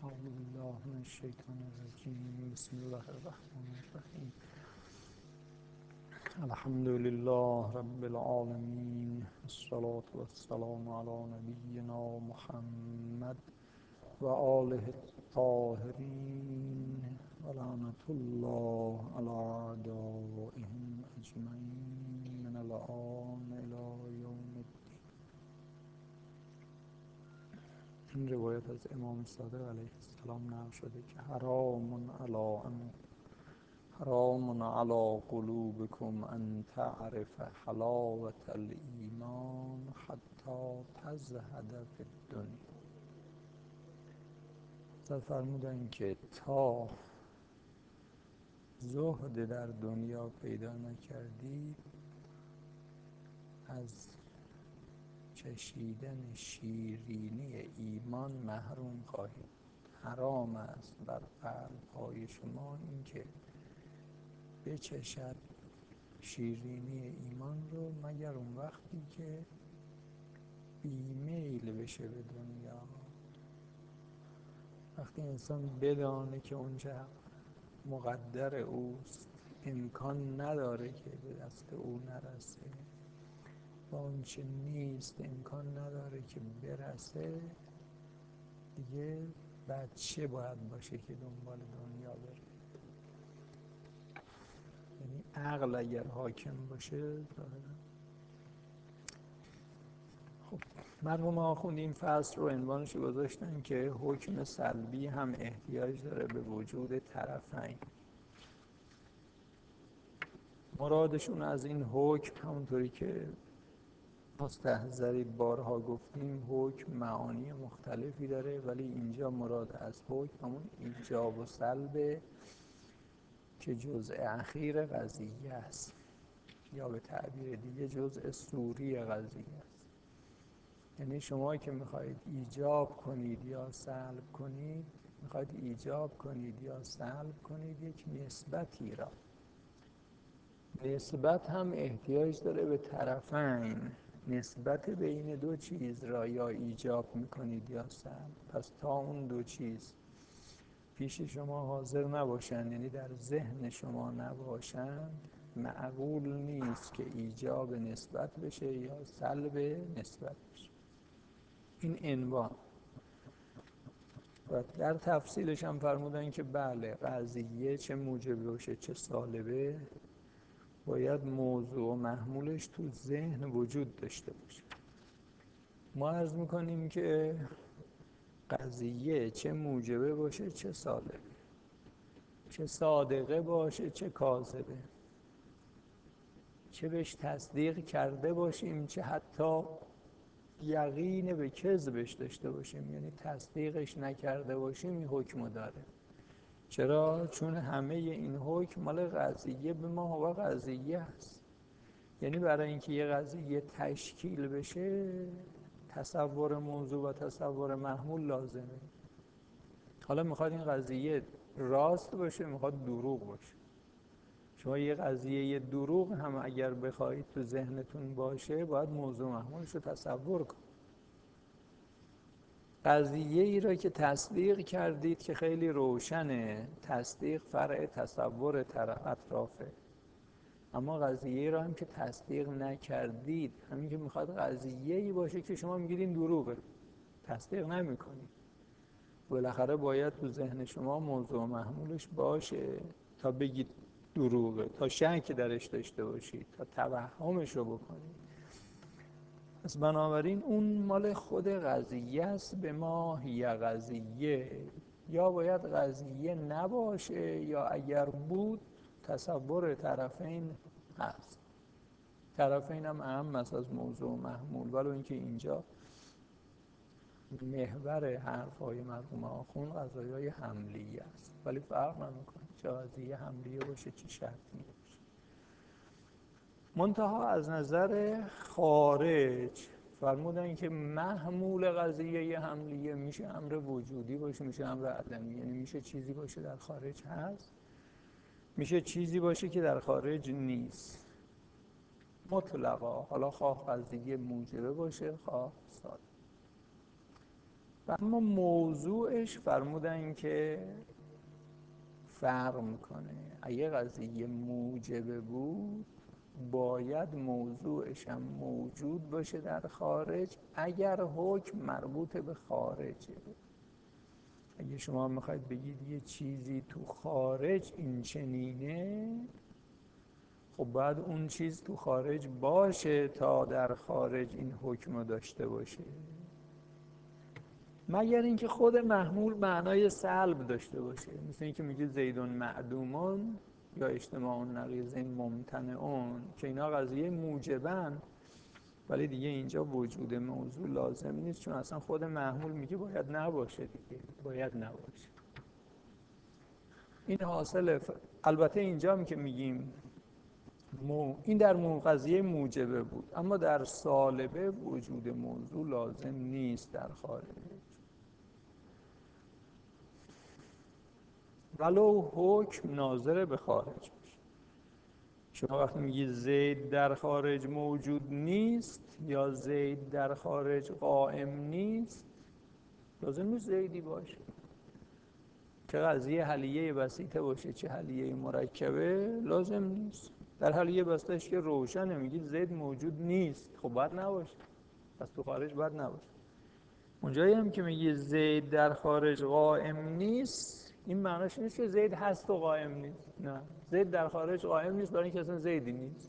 أعوذ بالله من الشيطان الرجيم بسم الله الرحمن الرحيم الحمد لله رب العالمين الصلاة والسلام على نبينا محمد وآله الطاهرين ولعنة الله على أعدائهم أجمعين من الآن إلى يوم الدين. این روایت از امام صادق علیه السلام نقل شده که حرام علی قلوبکم ان تعرف حلاوة الایمان حتی تزهد فی الدنیا. حضرت فرمودن که تا زهد در دنیا پیدا نکردید از چشیدن شیرینی ایمان محروم خواهید. حرام است بر قلب‌های شما این که بچشد شیرینی ایمان رو مگر اون وقتی که بیمیل بشه به دنیا. وقتی انسان بدانه که اونچه مقدر اوست امکان نداره که به دست او نرسه و اونچه نیست امکان نداره که برسه، دیگه بچه باید باشه که دنبال دنیا بره. یعنی عقل اگر حاکم باشه خب مرحوم آخوند این فصل رو عنوانش گذاشتن که حکم سلبی هم احتیاج داره به وجود طرفین. مرادشون از این حکم همونطوری که مستحضرید بارها گفتیم حکم معانی مختلفی داره، ولی اینجا مراد از حکم همون ایجاب و سلب که جزء اخیر قضیه است، یا به تعبیر دیگه جزء سوری قضیه است. یعنی شما که میخواهید ایجاب کنید یا سلب کنید، میخواهید ایجاب کنید یا سلب کنید یک نسبتی را. نسبت هم احتیاج داره به طرفین. نسبت بین دو چیز را یا ایجاب میکنید یا سلب. پس تا اون دو چیز پیش شما حاضر نباشند، یعنی در ذهن شما نباشند، معقول نیست که ایجاب نسبت بشه یا سلب نسبت بشه. این عنوان. و در تفصیلش هم فرمودن که بله، قضیه چه موجب باشه چه سالبه باید موضوع و محمولش تو ذهن وجود داشته باشه. ما عرض میکنیم که قضیه چه موجبه باشه چه سالبه، چه صادقه باشه چه کاذبه، چه بهش تصدیق کرده باشیم چه حتی یقین به کذبش داشته باشیم، یعنی تصدیقش نکرده باشیم، این حکم داره. چرا؟ چون همه این حکم مال قضیه به ما هو قضیه است. یعنی برای اینکه یه قضیه تشکیل بشه تصور موضوع و تصور محمول لازمه. حالا میخواد این قضیه راست باشه میخواد دروغ باشه. شما یه قضیه یه دروغ هم اگر بخواید تو ذهنتون باشه باید موضوع محمولش رو تصور کنید. قضیه ای را که تصدیق کردید که خیلی روشنه، تصدیق فرع تصور اطرافه. اما قضیه را هم که تصدیق نکردید، همین که میخواد قضیه ای باشه که شما میگید این دروغه، تصدیق نمیکنید، بالاخره باید تو ذهن شما موضوع محمولش باشه تا بگید دروغه، تا شک درش داشته باشید، تا توهمش رو بکنید. پس بنابراین اون مال خود قضیه است. به ما هی قضیه، یا باید قضیه نباشه یا اگر بود تصور طرفین هست. طرفین هم اهم است از موضوع محمول، ولو اینکه اینجا محور حرف‌های مرحوم آخوند قضایای حملیه است، ولی فرق نمی‌کنه چه قضیه حملیه باشه چه شرطی باشه. منتها از نظر خارج فرمودن که محمول قضیه حملیه میشه امر وجودی باشه، میشه امر عدمی، یعنی میشه چیزی باشه در خارج هست، میشه چیزی باشه که در خارج نیست مطلقا. حالا خواه قضیه موجبه باشه خواه ساده. و اما موضوعش فرمودن که فرق میکنه. اگه قضیه موجبه بود باید موضوعش هم موجود باشه در خارج اگر حکم مربوط به خارجه. اگه شما میخواید بگید یه چیزی تو خارج این چنینه، خب باید اون چیز تو خارج باشه تا در خارج این حکم رو داشته باشه، مگر اینکه خود محمول معنای سلب داشته باشه. مثل اینکه میگه زیدون معدومون یا اجتماع نقیضین ممتنعون، که اینا قضیه موجبن، ولی دیگه اینجا وجود موضوع لازم نیست، چون اصلا خود محمول میگه باید نباشه دیگه، باید نباشه. این حاصل البته اینجا که میگیم این در قضیه موجبه بود، اما در سالبه وجود موضوع لازم نیست در خارج، ولو حکم ناظر به خارج باشه. شما وقتی میگی زید در خارج موجود نیست یا زید در خارج قائم نیست، لازم نیست زیدی باشه. چه قضیه حلیه بسیطه باشه چه حلیه مرکبه لازم نیست. در حلیه بسیطهش که روشنه، میگید زید موجود نیست، خب باید نباشه، پس تو خارج باید نباشه. اونجایی هم که میگی زید در خارج قائم نیست، این معناش نیست که زید هست و قائم نیست، نه، زید در خارج قائم نیست برای اینکه اصلا زیدی نیست.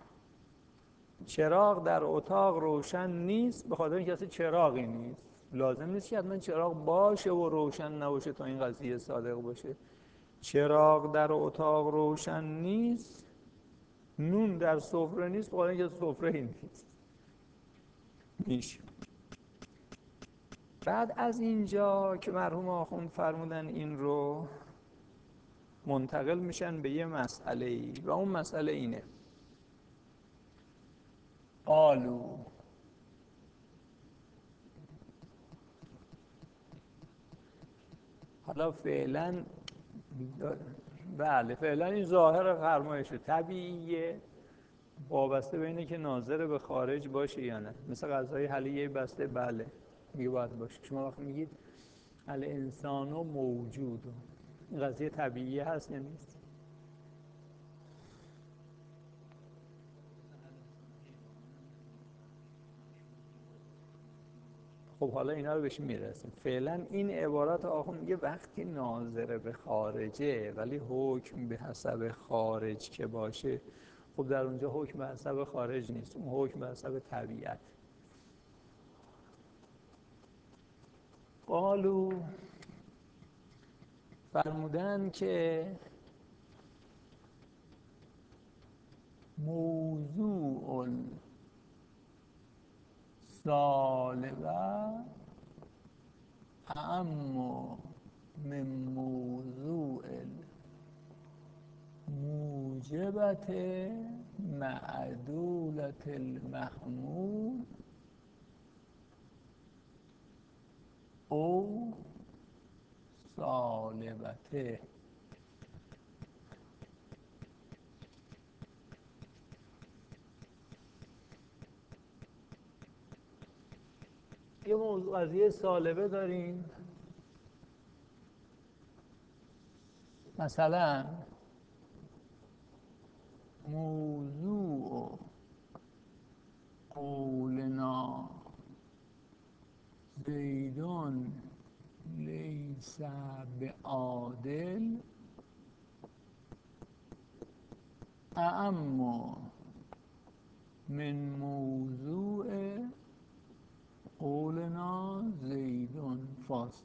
چراغ در اتاق روشن نیست به خاطر اینکه اصلا چراغی نیست. لازم نیست که حتما چراغ باشه و روشن نباشه تا این قضیه صادق باشه. چراغ در اتاق روشن نیست، نون در سفره نیست به خاطر اینکه سفره نیست. میشه. بعد از اینجا که مرحوم آخوند فرمودن این رو، منتقل میشن به یه مسئله‌ای و اون مسئله اینه: قالو حالا فعلا بله فعلا این ظاهر فرمایشه طبیعیه، وابسته به اینه که ناظر به خارج باشه یا نه. مثل غذای حلیه بسته، بله میگه باید باشه. شما وقتی میگید الانسانو موجود، این قضیه طبیعی هست یا نیست؟ خب حالا اینا رو بهش میرسیم. فعلا این عبارت آخون میگه وقتی ناظر به خارجه ولی حکم به حسب خارج که باشه، خب در اونجا حکم به حسب خارج نیست، اون حکم به حسب طبیعت. قالو فرمودن که موضوع سالبه اعم من موضوع موجبت معدولة المحمول او سالبته. یه موضوع قضیه سالبه داریم، مثلا موضوع قولنا زیدون لیس بعادل اعم من موضوع قولنا زیدون فاسق.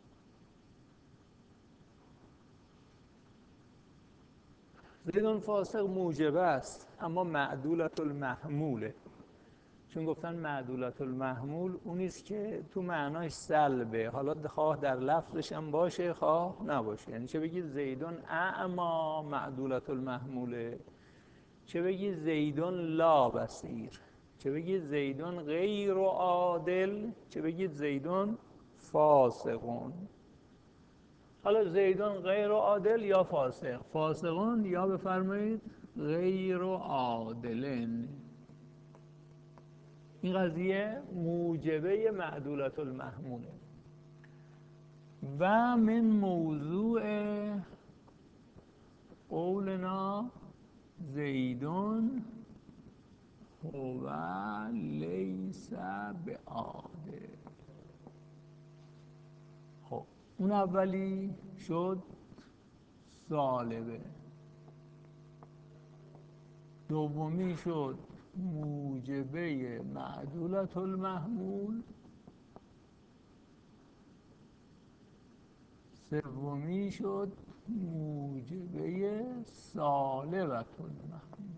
زیدون فاسق موجبه است اما معدولت المحموله، چون گفتن معدولت المحمول اونیست که تو معناش سلبه، حالا خواه در لفظش هم باشه خواه نباشه. یعنی چه بگید زیدون اعما معدولت المحموله، چه بگید زیدون لا بصیر، چه بگید زیدون غیر عادل، چه بگید زیدون فاسقون. حالا زیدون غیر عادل یا فاسق، فاسقون یا بفرمایید غیر عادلن. این قضیه موجبه معدولت المحموله. و من موضوع قولنا زیدون هو لیس بعادل. خب اون اولی شد سالبه، دومی شد موجبه معدولة المحمول، سومی شد موجبه سالبة المحمول.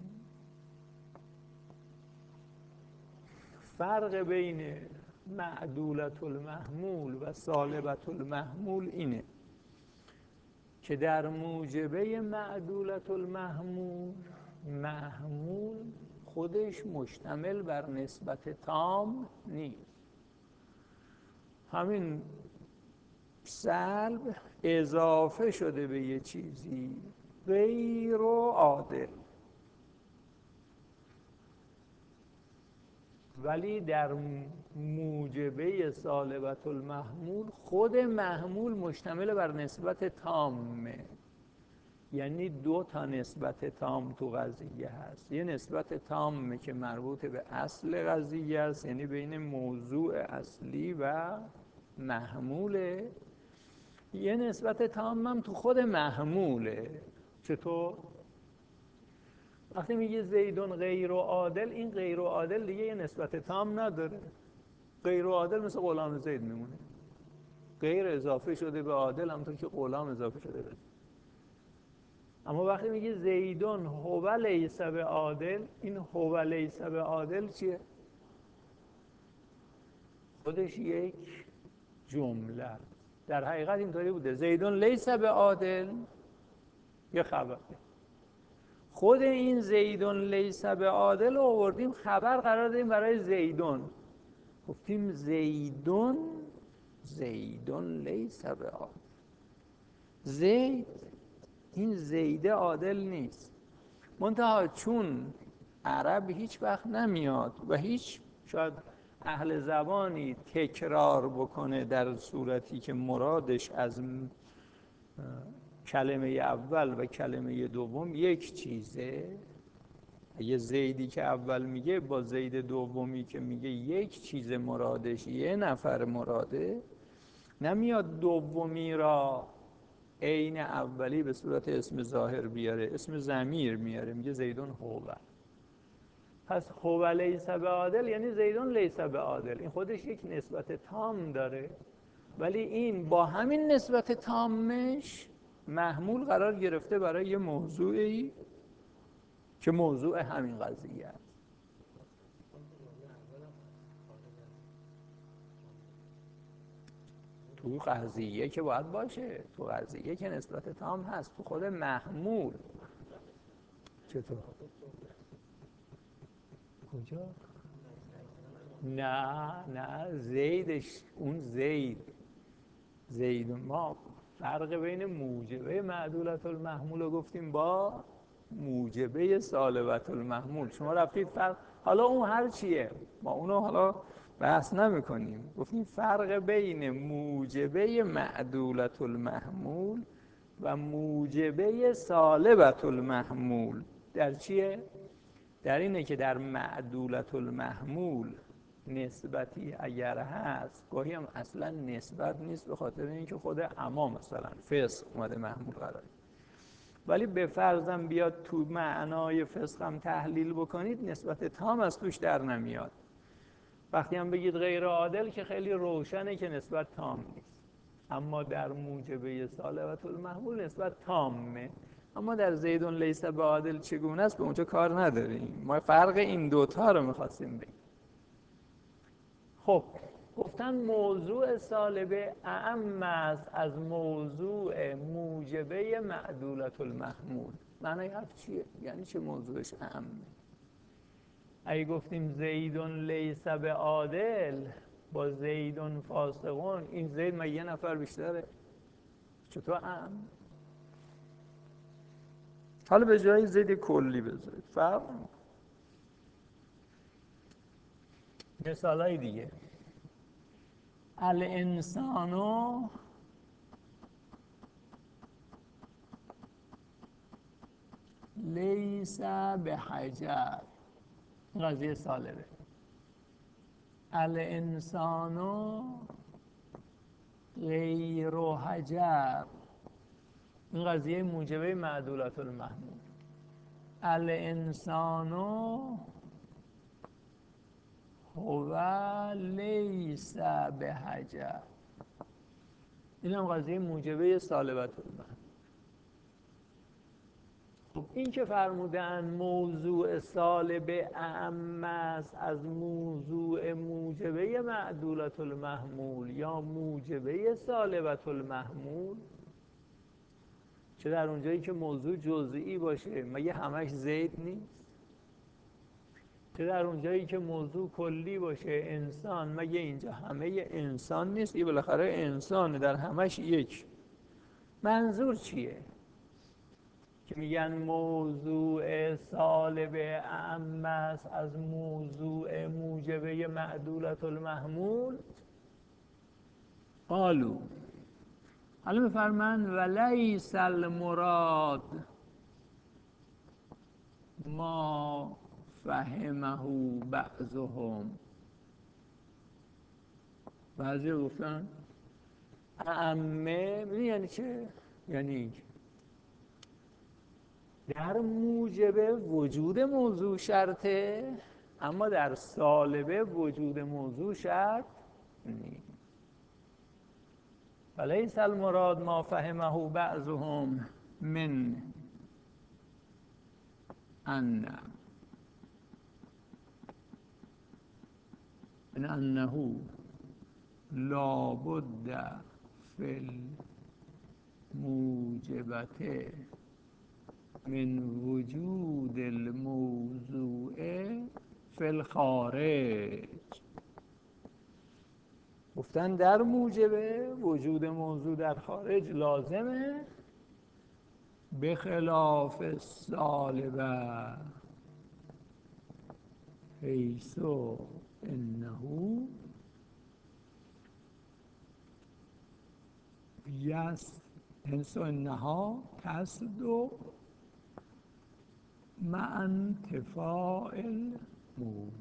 فرق بین معدولة المحمول و سالبة المحمول اینه که در موجبه معدولة المحمول محمول خودش مشتمل بر نسبت تام نیست. همین سلب اضافه شده به یه چیزی غیر عادل، ولی در موجبه سالبة المحمول خود محمول مشتمل بر نسبت تامه. یعنی دو تا نسبت تام تو قضیه هست. یه نسبت تامه که مربوط به اصل قضیه است، یعنی بین موضوع اصلی و محموله. یه نسبت تام هم تو خود محموله. چطور؟ وقتی میگه زیدون غیر عادل، این غیر عادل دیگه یه نسبت تام نداره. غیر عادل مثل غلام زید میمونه، غیر اضافه شده به عادل همونطور که غلام اضافه شده به زید. اما وقتی میگه زیدون هو لیس بعادل، این هو لیس بعادل چیه؟ خودش یک جمله. در حقیقت اینطوری بوده زیدون لیس بعادل یه خبر، خود این زیدون لیس بعادل رو آوردیم خبر قرار دادیم برای زیدون، گفتیم زیدون لیس بعادل. زید، این زیده عادل نیست. منتها چون عرب هیچ وقت نمیاد و هیچ شاید اهل زبانی تکرار بکنه در صورتی که مرادش از کلمه اول و کلمه دوم یک چیزه، یه زیدی که اول میگه با زید دومی که میگه یک چیز مرادش یه نفر مراده، نمیاد دومی را عین اولی به صورت اسم ظاهر بیاره، اسم ضمیر میاره، میگه زیدون هو. پس هو لیس بعادل یعنی زیدون لیس بعادل. این خودش یک نسبت تام داره، ولی این با همین نسبت تامش محمول قرار گرفته برای یه موضوعی که موضوع همین قضیه است. تو قضیه که باید باشه، تو قضیه که نسبت تام هست، تو خود محمول چطور؟ کجا؟ نه زیدش، اون زید ما فرق بین موجبه معدولة المحمول رو گفتیم با موجبه سالبة المحمول. شما رفتید فرق، حالا اون هر چیه ما اونو حالا بحث نمی کنیم. گفتیم فرق بین موجبه معدولة المحمول و موجبه سالبة المحمول در چیه؟ در اینه که در معدولة المحمول نسبتی اگر هست، گاهی هم اصلا نسبت نیست به خاطر اینکه خود اما مثلا فسق اومده محمول قراره، ولی به فرضم بیاد تو معنای فسق هم تحلیل بکنید نسبت تام از توش در نمیاد. وقتی هم بگید غیر عادل که خیلی روشنه که نسبت تام نیست. اما در موجبه سالبة المحمول نسبت تامه. اما در زیدون لیس بعادل چگونه است به اونجا کار نداریم، ما فرق این دوتا رو میخواستیم بگیم. خب گفتن موضوع سالبه اعم است از موضوع موجبه معدولة المحمول. معنی حرف چیه؟ یعنی چه موضوعش اعمه؟ اگه گفتیم زیدون لیس بعادل با زیدون فاسقون، این زید ما یه نفر بیشتره، چطور اعم؟ حالا به جای زید کلی بذارید فرق. مثالای دیگه، الانسانو لیس به حجر، این قضیه سالبه. الانسان غیر حجر، این قضیه موجبه معدولت المحمول. الانسان هو لیس به حجر، این هم قضیه موجبه سالبت المحمول. این که فرمودن موضوع سالبه اعم است از موضوع موجبه معدولت المحمول یا موجبه سالبت المحمول، چه در اونجایی که موضوع جزئی باشه مگه همش زید نیست؟ چه در اونجایی که موضوع کلی باشه انسان، مگه اینجا همه انسان نیست؟ یه بالاخره انسان در همش یک. منظور چیه که میگن موضوع سالبه اعم است از موضوع موجبه معدولت المحمول؟ قالو، حالا میفرمند ولیس المراد ما فهمه بعضهم. بعضی گفتن اعمه یعنی چه؟ یعنی در موجبه وجود موضوع شرطه، اما در سالبه وجود موضوع شرط نیست. ولیس المراد ما فهمه بعضهم من انه لابد فی الموجبته من وجود الموضوع فی الخارج. گفتن در موجبه وجود موضوع در خارج لازمه، به خلاف سالبه حیث انه حیث انها تصدق مع انتفاء الموضوع.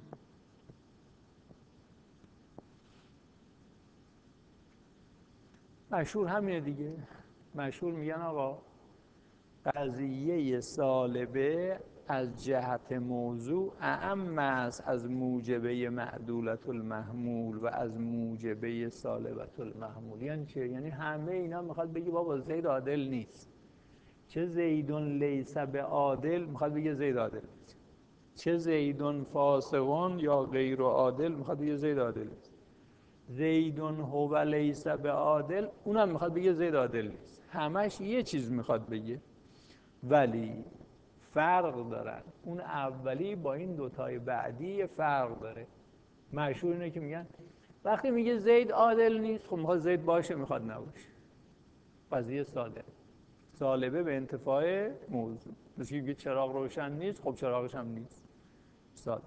مشهور همینه دیگه. مشهور میگن آقا قضیه سالبه از جهت موضوع اعم است از موجبه معدولت المحمول و از موجبه سالبت المحمول. یعنی چه؟ یعنی همه اینا میخواد بگی بابا زید عادل نیست. چه زیدون لیس به عادل میخواد بگه زید عادل نیست، چه زیدون فاسقون یا غیر عادل میخواد بگه زید عادل نیست. زیدون هو لیس به عادل اونم میخواد بگه زید عادل نیست. همش یه چیز میخواد بگه، ولی فرق دارن. اون اولی با این دوتای بعدی فرق داره. مشهور اینه که میگن وقتی میگه زید عادل نیست، خب میخواد زید باشه میخواد نباشه. قضیه ساده سالبه به انتفاع موضوع. مثل که میگه چراغ روشن نیست، خب چراغش هم نیست. ساده.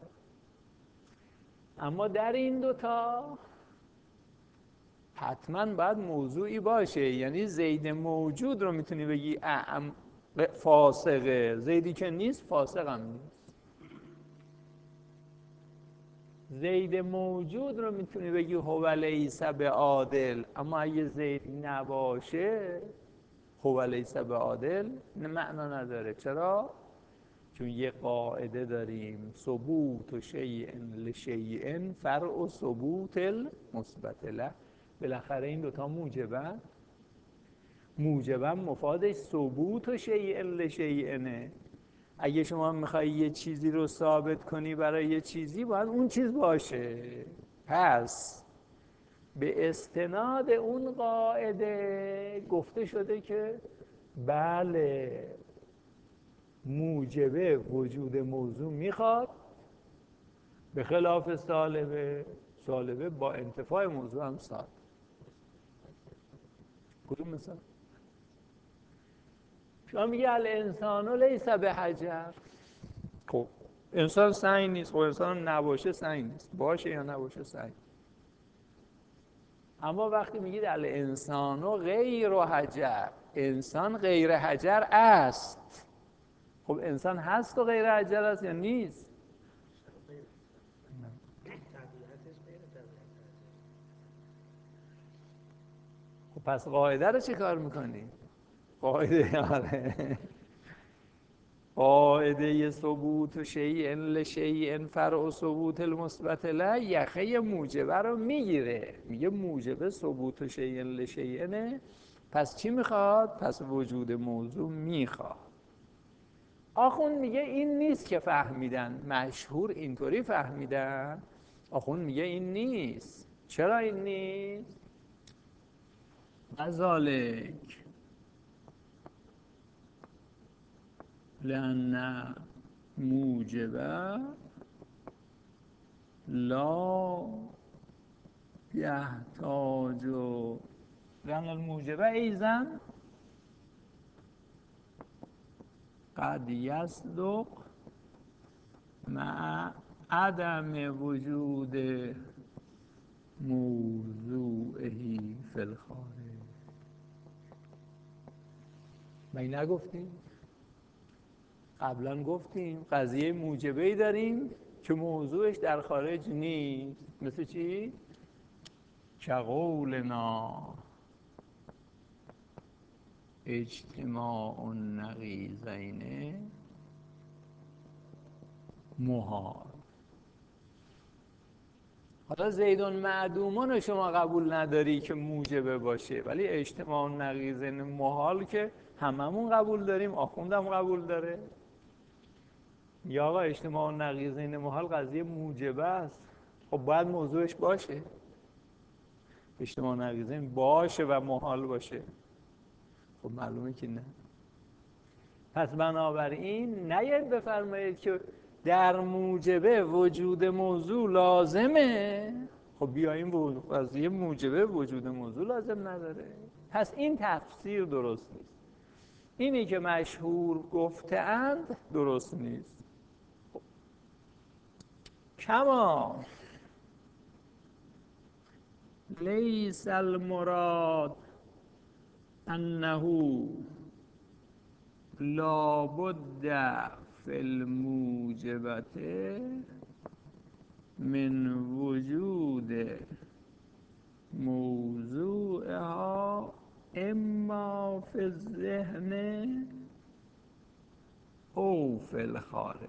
اما در این دوتا حتما باید موضوعی باشه. یعنی زید موجود رو میتونی بگی فاسقه، زیدی که نیست فاسق هم نیست. زید موجود رو میتونی بگی هو لیس به عادل، اما اگه زید نباشه هو لیس به عادل معنا نداره. چرا؟ چون یه قاعده داریم ثبوت شیء لشیء فرع ثبوت المثبت له. بالاخره این دوتا موجبا مفادش ثبوت شیء لشیء. اگه شما میخوای یه چیزی رو ثابت کنی برای یه چیزی باید اون چیز باشه. پس به استناد اون قاعده گفته شده که بله موجبه وجود موضوع میخواد، به خلاف سالبه با انتفاع موضوع هم سال. کدوم مثال؟ شما میگه الانسان لیس به حجر. خب انسان سنگ نیست. خب انسان نباشه سنگ نیست، باشه یا نباشه سنگ. اما وقتی میگید الانسان غیر حجر، انسان غیر حجر است، خب انسان هست و غیر عجل است یا نیست؟ خب پس قاعده رو چه کار میکنی؟ قاعده آره قاعده ثبوت شیء لشیء فرع ثبوت المثبت له یخه موجبه رو میگیره، میگه موجبه ثبوت شیء لشیء نه، پس چی میخواد؟ پس وجود موضوع میخواد. آخوند میگه این نیست که فهمیدن، مشهور اینطوری فهمیدن. آخوند میگه این نیست. چرا این نیست؟ ذالک لأن موجبه لا يحتاج لأن الموجبه ایضا قد يصدق مع عدم وجود موضوعه فی الخارج. من نگفتیم؟ قبلا گفتیم قضیه موجبه‌ای داریم که موضوعش در خارج نیست. مثل چی؟ کقولنا اجتماع النقیضین محال. حالا زیدون معدومان رو شما قبول نداری که موجبه باشه، ولی اجتماع النقیضین محال که هممون قبول داریم، آخوندم قبول داره. یا آقا اجتماع النقیضین محال قضیه موجبه است، خب باید موضوعش باشه، اجتماع نقیضین باشه و محال باشه. خب معلومه که نه. پس بنابراین نیاید بفرمایید که در موجبه وجود موضوع لازمه. خب بیاییم قضیه موجبه وجود موضوع لازم نداره. پس این تفسیر درست نیست. اینی که مشهور گفته‌اند درست نیست. کما لیس المراد انه لابد فی الموجبت من وجود موضوعها اما فی الذهن او فی الخارج.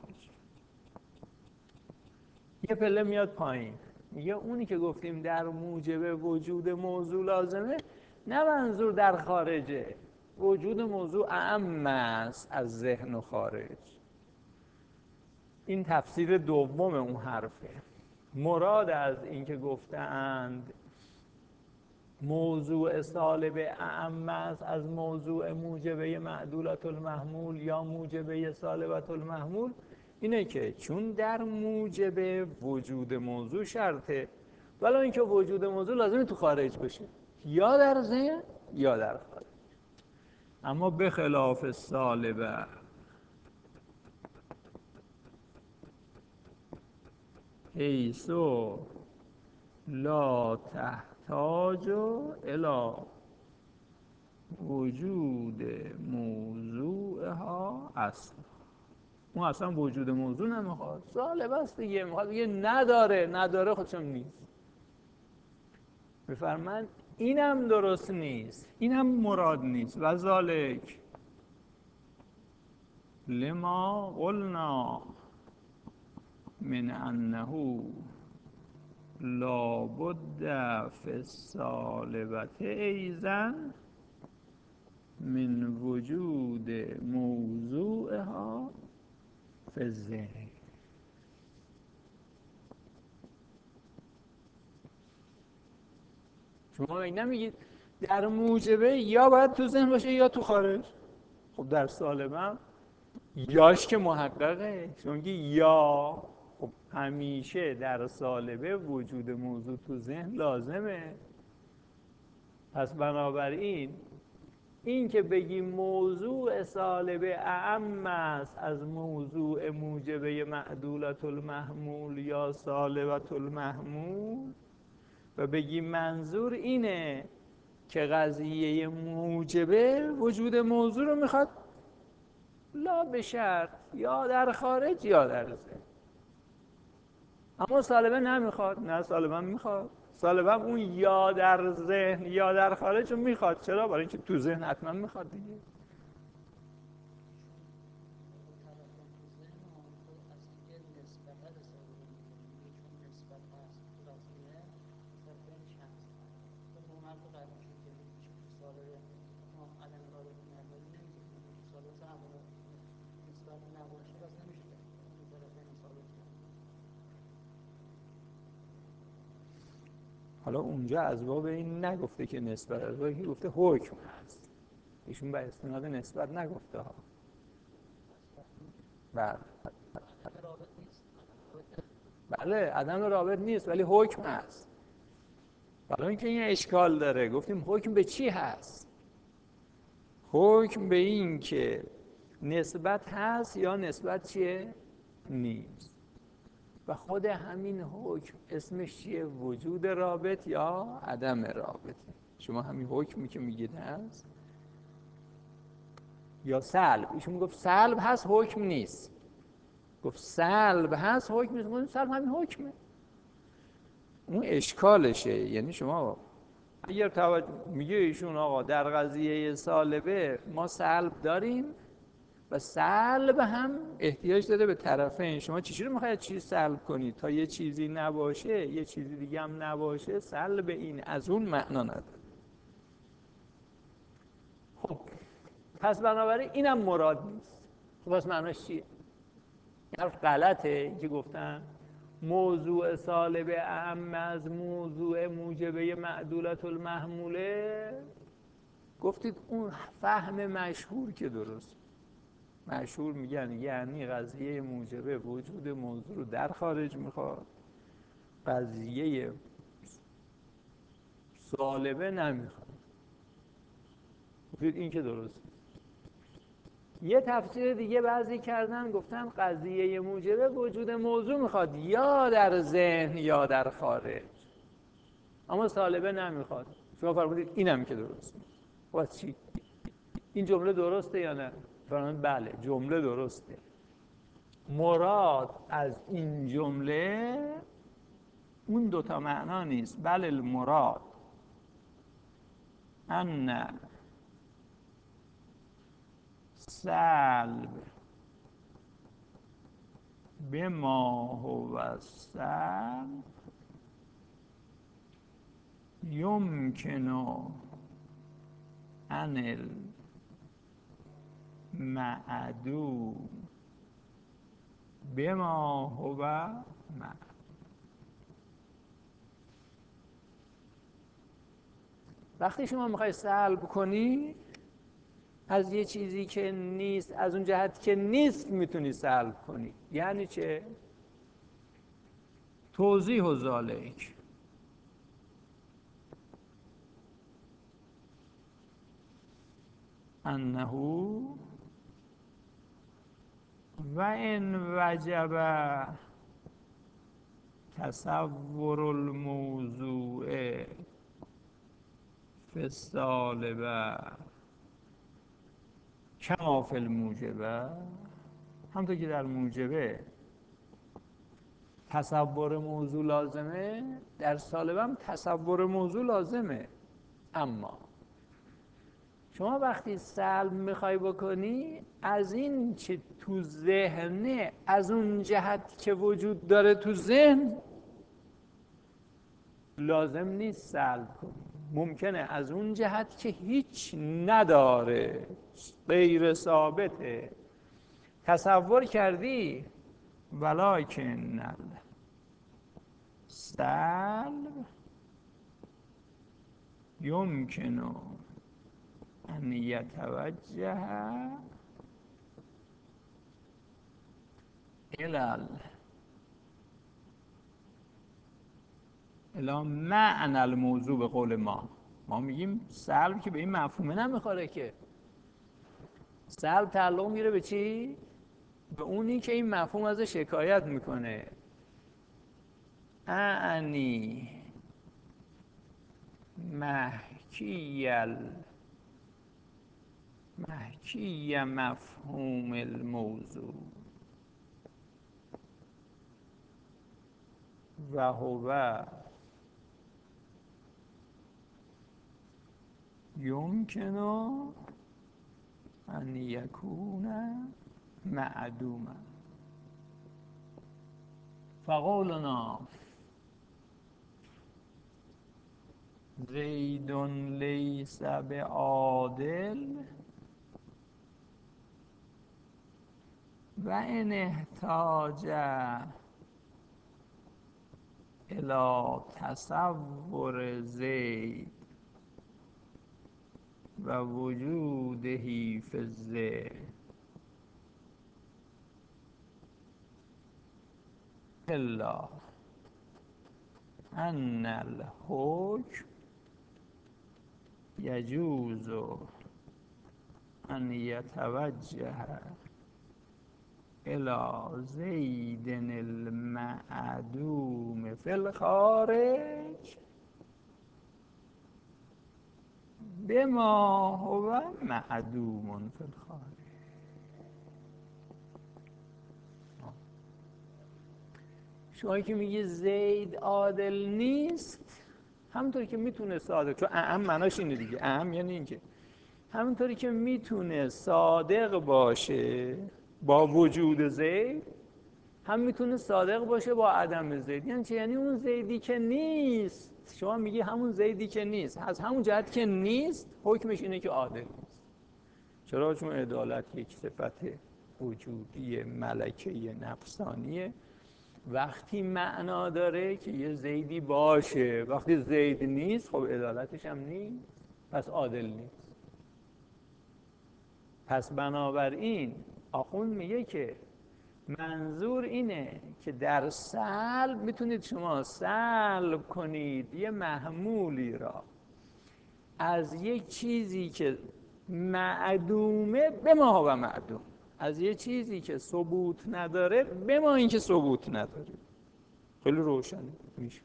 یه پله میاد پایین، میگه اونی که گفتیم در موجب وجود موضوع لازمه، نه منظور در خارجه، وجود موضوع اعم است از ذهن و خارج. این تفسیر دوم اون حرفه. مراد از این که گفتند موضوع سالب اعم است از موضوع موجبه معدولت المحمول یا موجبه سالبت المحمول، اینه که چون در موجبه وجود موضوع شرطه، ولی اینکه وجود موضوع لازمه تو خارج باشه، یا در ذهن یا در خارج. اما به خلاف سالبه حیثو لا تحتاج الی وجود موضوعها اصلا، اون اصلا وجود موضوع نمیخواد، سالب است دیگه، میخواد دیگه نداره خودشم نیست. میفرمند اینم درست نیست، اینم مراد نیست. و ذالک لما قلنا من انه لابد فی السالبت ایضا من وجود موضوعها فی الذهن. شما این نمیگید در موجبه یا باید تو ذهن باشه یا تو خارج؟ خب در سالبم یاش که محققه، چون که یا خب همیشه در سالبه وجود موضوع تو ذهن لازمه. پس بنابراین این که بگی موضوع سالبه اعم است از موضوع موجبه معدولت المحمول یا سالبت المحمول و بگی منظور اینه که قضیه موجبه وجود موضوع رو میخواد لا به شرط، یا در خارج یا در ذهن. اما سالبه نمیخواد. نه، سالبه میخواد. سالبه اون یا در ذهن یا در خارج رو میخواد. چرا؟ برای اینکه تو ذهن حتما میخواد دیگه. حالا اونجا از باب این نگفته که نسبت، از باب این گفته حکم هست. ایشون به استناد نسبت نگفته ها. بله، عدم رابط نیست ولی حکم هست. برای اینکه این اشکال داره، گفتیم حکم به چی هست؟ حکم به این که نسبت هست یا نسبت چیه؟ نیست. و خود همین حکم اسمش چیه؟ وجود رابط یا عدم رابط. شما همین حکمی که میگید هست یا سلب. ایشون میگفت سلب هست حکم نیست. گفت سلب هست حکم نیست. گفت سلب همین حکمه. اون اشکالشه. یعنی شما اگر توجه میگه ایشون آقا در قضیه سالبه ما سلب داریم و سلب هم احتیاج داره به طرفین. شما چجوری میخواید چیز سلب کنید؟ تا یه چیزی نباشه یه چیزی دیگه هم نباشه، سلب این از اون معنا نداره. خب پس بنابراین اینم مراد نیست. خب پس معناش چیه؟ این حرف غلطه که گفتن موضوع سالبه اهم از موضوع موجبه معدولت المحموله. گفتید اون فهم مشهور که درست. مشهور میگن یعنی قضیه موجبه وجود موضوع رو در خارج میخواد، قضیه سالبه نمیخواد. گفتید این که درست. یه تفسیر دیگه بعضی کردن گفتن قضیه موجبه وجود موضوع میخواد یا در ذهن یا در خارج، اما سالبه نمیخواد. شما فرمودید اینم که درست. واسه چی؟ این جمله درسته یا نه؟ فرمودید بله جمله درسته. مراد از این جمله اون دوتا معنا نیست، بله المراد ان سلب بما هو سلب یمکن ان المعدوم بما هو معدوم. وقتی شما میخوای سلب کنی از یه چیزی که نیست، از اون جهت که نیست میتونی سلب کنی. یعنی چه؟ توضیح و ذالک انه و ان وجب تصور الموضوع فی السالبه کما فی الموجبه، همونطور که در موجبه تصور موضوع لازمه، در سالبه هم تصور موضوع لازمه. اما شما وقتی سلب میخوای بکنی از این چه تو ذهنه، از اون جهت که وجود داره تو ذهن، لازم نیست سلب کنی. ممکنه از اون جهت که هیچ نداره، غیر ثابته، تصور کردی. ولکن سلب یمکن ان یتوجه الی معنی الموضوع. به قول ما میگیم سلب که به این مفهومه نمیخوره که. سلب تعلق میره به چی؟ به اونی که این مفهوم ازش شکایت میکنه. اعنی محکی مفهوم الموضوع و هو یمکن ان یکون معدوما. فقولنا زید لیس بعادل و ان احتاج الی تصور زید و وجوده فی الذهن الا ان الحکم یجوز ان یتوجه الی زید المعدوم فی الخارج بما هو معدوم فی الخارج. شما که میگی زید عادل نیست، همونطوری که میتونه صادق، چون اعم معناش اینه دیگه، اعم یعنی این که همونطوری که میتونه صادق باشه با وجود زید، هم میتونه صادق باشه با عدم زید. یعنی چه؟ یعنی اون زیدی که نیست، شما میگی همون زیدی که نیست، از همون جهت که نیست حکمش اینه که عادل نیست. چرا؟ چون عدالت یک صفت وجودی ملکه نفسانیه. وقتی معنا داره که یه زیدی باشه، وقتی زید نیست خب عدالتش هم نیست، پس عادل نیست. پس بنابراین آخوند میگه که منظور اینه که در سلب میتونید شما سلب کنید یه محمولی را از یک چیزی که معدومه به ما هو معدوم، از یه چیزی که ثبوت نداره به ما این که ثبوت نداره. خیلی روشنه میشه.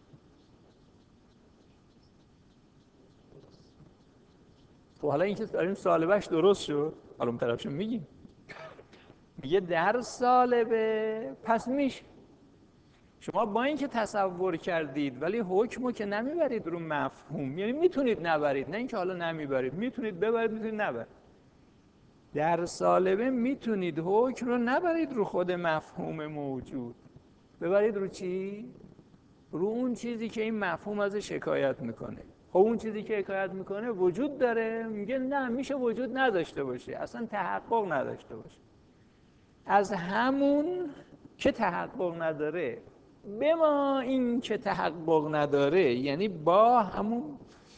خب حالا این که داریم سالبش درست شد، حالا اون طرفشو میگیم، میگه در سالبه پس میشه. شما با اینکه تصور کردید ولی حکمو که نمیبرید رو مفهوم، یعنی میتونید نبرید، نه اینکه حالا نمیبرید، میتونید ببرید میتونید نبرید. در سالبه میتونید حکم رو نبرید رو خود مفهوم موجود، ببرید رو چی؟ رو اون چیزی که این مفهوم ازش حکایت میکنه. خب اون چیزی که حکایت میکنه وجود داره، میگه نه میشه وجود نداشته باشه، اصلا تحقق نداشته باشه. از همون که تحقق نداره به ما این که تحقق نداره، یعنی با همون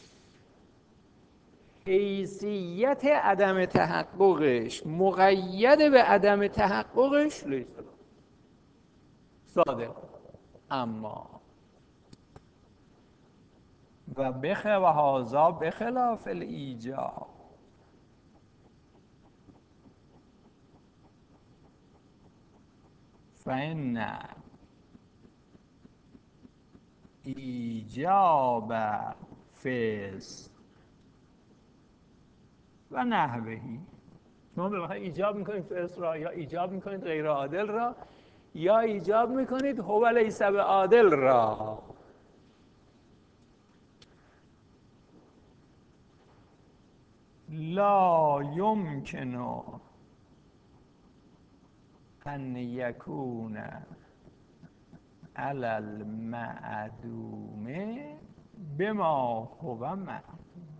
حیثیت عدم تحققش مقید به عدم تحققش لیس صادق. اما و هذا بخلاف الایجاب، فإن ایجاب فسق و نحوهی، شما به ایجاب میکنید فسق را، یا ایجاب میکنید غیر عادل را، یا ایجاب میکنید هو لیس بعادل را. لا یمکن ان یکون علی المعدوم بما هو معدوم.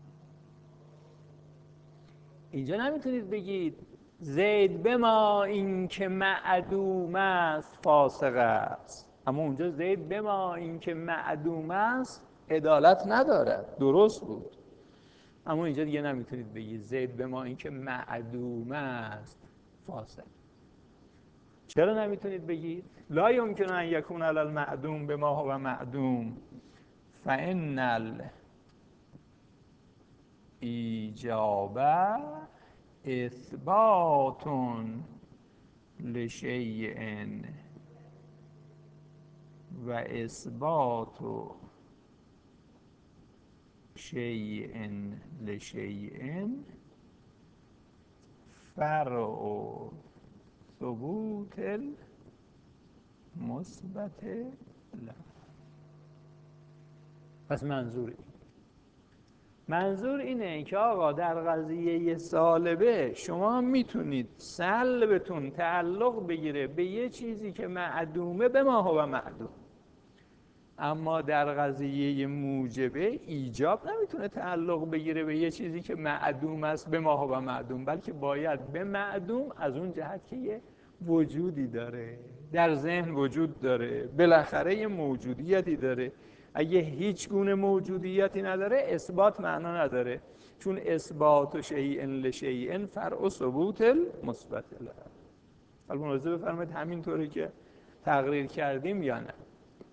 اینجا نمیتونید بگید زید بما این که معدوم است فاسق است، اما اونجا زید بما این که معدوم است عدالت ندارد، درست بود. اما اینجا دیگه نمیتونید بگید زید بما این که معدوم است فاسق. چرا نمیتونید بگید؟ لا یمکن ان یکون علی المعدوم بما هو معدوم فإن الایجاب اثبات لشیء و اثبات شیء لشیء فرع ثبوت المثبت له. پس منظور اینه که آقا در قضیه سالبه شما میتونید سلبتون تعلق بگیره به یه چیزی که معدومه به ما هو معدوم، اما در قضیه موجبه ایجاب نمیتونه تعلق بگیره به یه چیزی که معدوم است به ما هو معدوم، بلکه باید به معدوم از اون جهت که یه وجودی داره، در ذهن وجود داره، بالاخره یه موجودیتی داره. اگه هیچ گونه موجودیتی نداره اثبات معنا نداره، چون اثبات شیء لشیء فرع ثبوت المثبت له. حالا ملاحظه بفرمایید همینطوری که تقریر کردیم یا نه.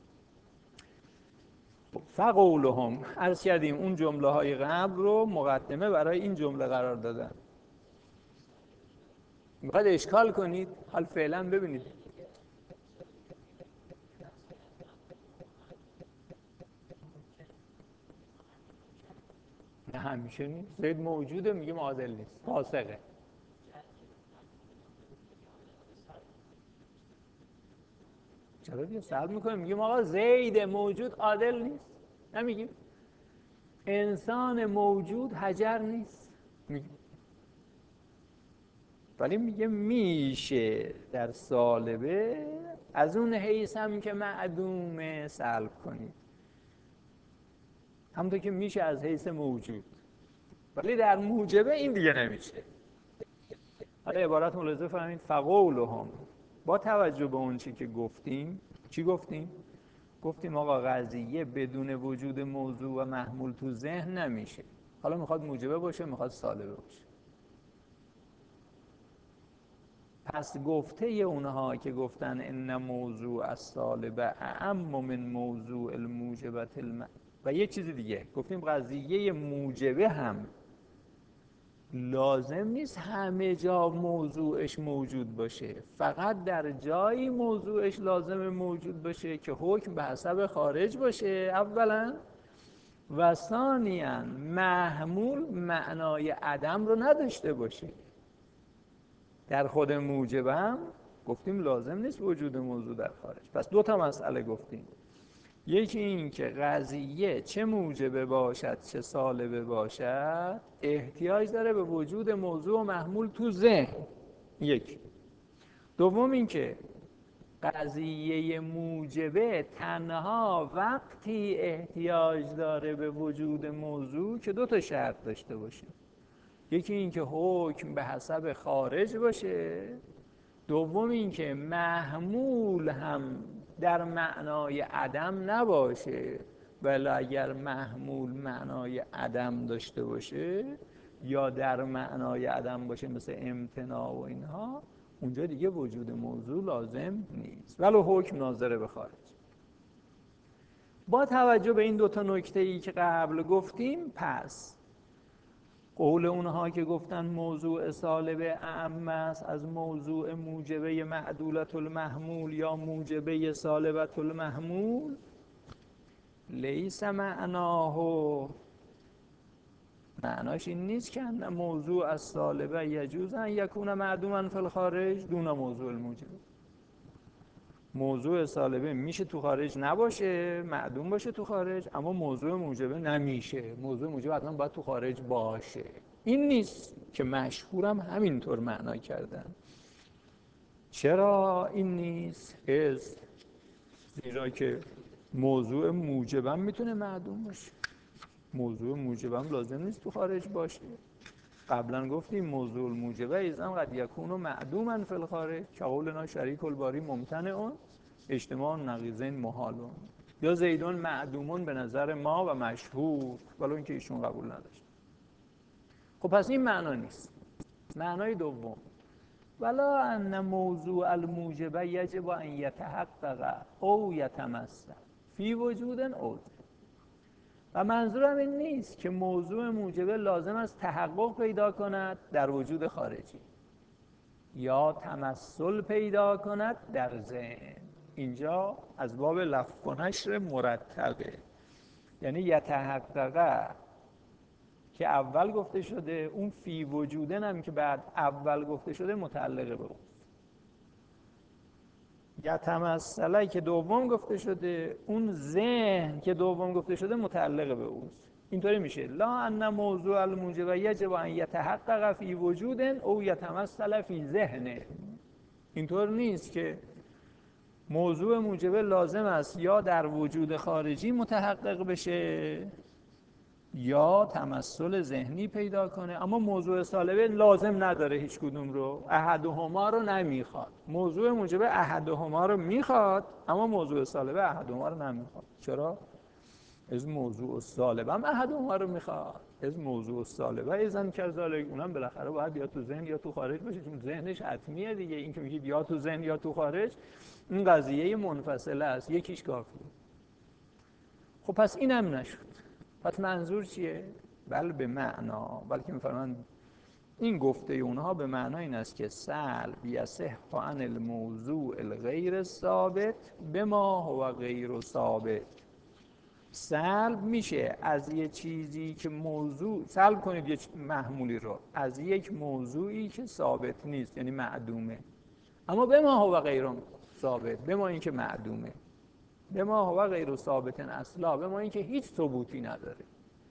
فقولهم، عرض کردیم اون جمله های قبل رو مقدمه برای این جمله قرار دادن. میخواید اشکال کنید؟ حال فعلا ببینید. نه همیشه نیست. زید موجوده میگیم عادل نیست، فاسقه. چرا دیگه سلب میکنیم میگیم آقا زید موجود عادل نیست، نمیگیم انسان موجود حجر نیست، میگیم. ولی میگه میشه در سالبه از اون حیث هم که معدومه سلب کنید، همونطور که میشه از حیث موجود، ولی در موجبه این دیگه نمیشه. حالا عبارت ملاحظه فرمایید فقولهم، با توجه به اون چی که گفتیم. چی گفتیم؟ گفتیم آقا قضیه بدون وجود موضوع و محمول تو ذهن نمیشه. حالا میخواد موجبه باشه میخواد سالبه باشه. پس گفته اونها که گفتن ان موضوع السالبه اعم من موضوع الموجبت و یه چیز دیگه گفتیم قضیه موجبه هم لازم نیست همه جا موضوعش موجود باشه، فقط در جایی موضوعش لازم موجود باشه که حکم به حسب خارج باشه اولا، و ثانیاً محمول معنای عدم رو نداشته باشه. در خود موجب هم گفتیم لازم نیست وجود موضوع در خارج. پس دو تا مسئله گفتیم، یکی این که قضیه چه موجبه باشد چه سالبه باشد احتیاج داره به وجود موضوع و محمول تو ذهن. یک. دوم این که قضیه موجبه تنها وقتی احتیاج داره به وجود موضوع که دو تا شرط داشته باشه، یکی این که حکم به حسب خارج باشه، دوم این که محمول هم در معنای عدم نباشه. ولی اگر محمول معنای عدم داشته باشه یا در معنای عدم باشه مثل امتناع و اینها، اونجا دیگه وجود موضوع لازم نیست ولی حکم ناظره به خارج. با توجه به این دوتا نکته ای که قبل گفتیم، پس قول اونها که گفتن موضوع سالبه اعم است از موضوع موجبه معدولت المحمول یا موجبه سالبت المحمول، لیس معناش این نیست که ان موضوع از سالبه یجوز ان یکون معدوما فی الخارج دون موضوع الموجبه. موضوع سالبه میشه تو خارج نباشه، معدوم باشه تو خارج، اما موضوع موجبه نمیشه. موضوع موجبه حتما باید تو خارج باشه. این نیست که مشهورم همینطور معنا کردن. چرا این نیست؟ زیرا که موضوع موجبم میتونه معدوم باشه، موضوع موجبم لازم نیست تو خارج باشه. قبلا گفتیم موضوع الموجبه ایضا قد یکون معدوما فی الخارج که قولنا شریک الباری ممتنع اجتماع نقیضین محالون، یا زیدون معدومون به نظر ما و مشهور، ولی اینکه ایشون قبول نداشت. خب پس این معنا نیست. معنای دوم ولا ان موضوع الموجبه یجب ان یتحقق او یتمثل فی وجود او، و منظورم این نیست که موضوع موجبه لازم است تحقق پیدا کند در وجود خارجی یا تمثل پیدا کند در ذهن. اینجا از باب لفظ و نشر مرتبه، یعنی یتحقق که اول گفته شده، اون فی وجودن هم که بعد اول گفته شده متعلقه به اوست. یتمثله که دوم گفته شده، اون ذهن که دوم گفته شده متعلقه به اوست. اینطوری میشه لا ان موضوع الموجب یجب ان یتحقق فی وجود او یتمثل فی ذهن. اینطور نیست که موضوع موجبه لازم است یا در وجود خارجی متحقق بشه یا تمثل ذهنی پیدا کنه، اما موضوع سالبه لازم نداره هیچ کدوم رو، احدهما رو نمیخواد. موضوع موجبه احدهما رو میخواد اما موضوع سالبه احدهما رو نمیخواد. چرا؟ از موضوع سالبه هم احدهما رو میخواد، از موضوع سالبه ایزن کذالک، اونم بالاخره باید یا تو ذهن یا تو خارج باشه، چون ذهنش حتمیه دیگه. این که میگید یا تو ذهن یا تو خارج، این قضیه منفصله است، یکیش کافیه. خب پس اینم نشد. پس منظور چیه؟ بل به معنا، بلکه میفرمان این گفته اونها به معنا این است که سلب یصح عن الموضوع الغیر ثابت بما هو غیر ثابت. سلب میشه از یه چیزی که موضوع، سلب کنید یه محمولی رو از یک موضوعی که ثابت نیست، یعنی معدومه، اما بما هو غیر ثابت، بما این که معدومه، بما هو غیر ثابت اصلا، بما این که هیچ ثبوتی نداره.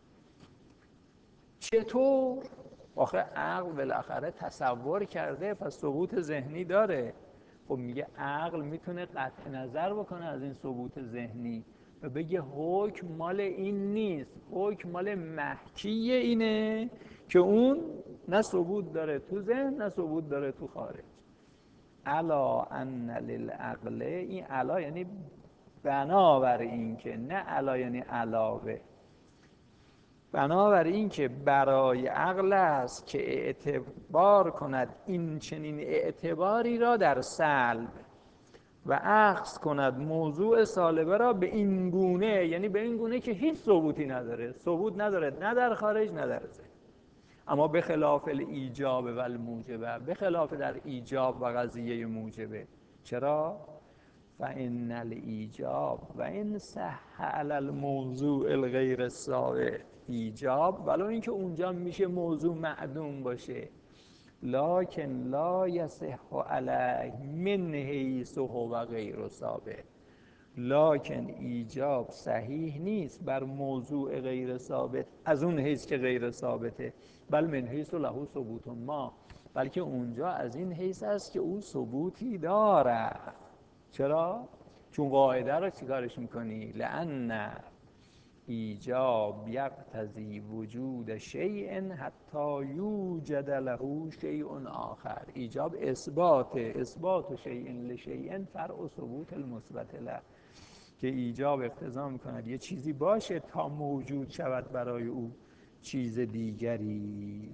چطور؟ آخه عقل بالاخره تصور کرده، پس ثبوت ذهنی داره. خب میگه عقل میتونه قطع نظر بکنه از این ثبوت ذهنی و بگه حکم مال این نیست، حکم مال محکی اینه که اون نه ثبوت داره تو ذهن نه ثبوت داره تو خارج. الا ان للعقل، این الا یعنی بنابر این که، نه الا یعنی علاوه، بنابر این که برای عقل است که اعتبار کند این چنین اعتباری را در سلب و اخذ کند موضوع سالبه را به این گونه، یعنی به این گونه که هیچ ثبوتی نداره، ثبوت نداره نه در خارج نه در ذهن. اما به خلاف الایجاب و الموجبه، به خلاف در ایجاب و قضیه موجبه. چرا؟ فإن الایجاب و ان صح علی الموضوع الغیر ثابت، ایجاب ولو اینکه اونجا میشه موضوع معدوم باشه، لکن لا یصح علیه من حیث هو غیر ثابت، لکن ایجاب صحیح نیست بر موضوع غیر ثابت از اون حیث که غیر ثابته، بل من حیث له ثبوت ما، بلکه اونجا از این حیث است که او ثبوتی داره. چرا؟ چون قاعده رو چیکارش میکنی؟ لأن ایجاب یقتضی وجود شیء حتی یوجد له شیء آخر. ایجاب اثبات شیء لشیء فرع ثبوت المثبت له، که ایجاب اقتضا میکند یه چیزی باشه تا موجود شود برای او چیز دیگری.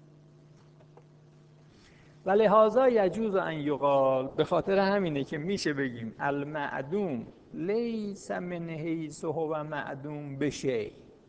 و لحاظا یجوز ان یقال، به خاطر همینه که میشه بگیم المعدوم لیس من حیث هو معدوم بشیء،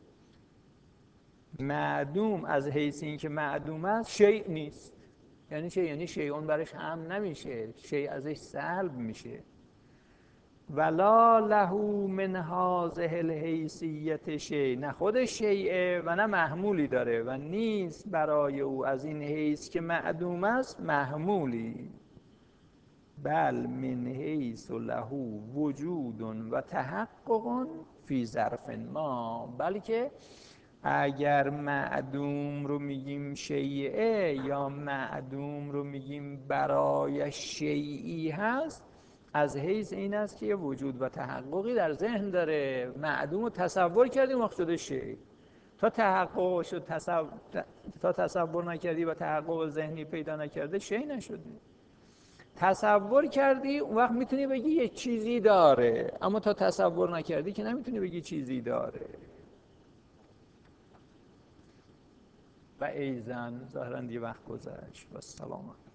معدوم از حیث این که معدوم است شیء نیست. یعنی چه؟ یعنی شیء برش هم نمیشه، شیء ازش سلب میشه. ولا له من هذه الحیثیت شیء، نه خودش شیء و نه محمولی داره و نیست برای او از این حیث که معدوم است محمولی، بل من حیث له وجود و تحقق فی ظرف ما، بلکه اگر معدوم رو میگیم شیء یا معدوم رو میگیم برای شیئی هست، از حیث این است که یه وجود و تحققی در ذهن داره. معدوم رو تصور کردیم وقت شده شیء، تا تحقق شد تا تصور نکردی و تحقق ذهنی پیدا نکرده شیء نشده. تصور کردی اون وقت میتونی بگی یه چیزی داره، اما تا تصور نکردی که نمیتونی بگی چیزی داره. و ایزن ظاهراً دیگه وقت گذشت. و سلام.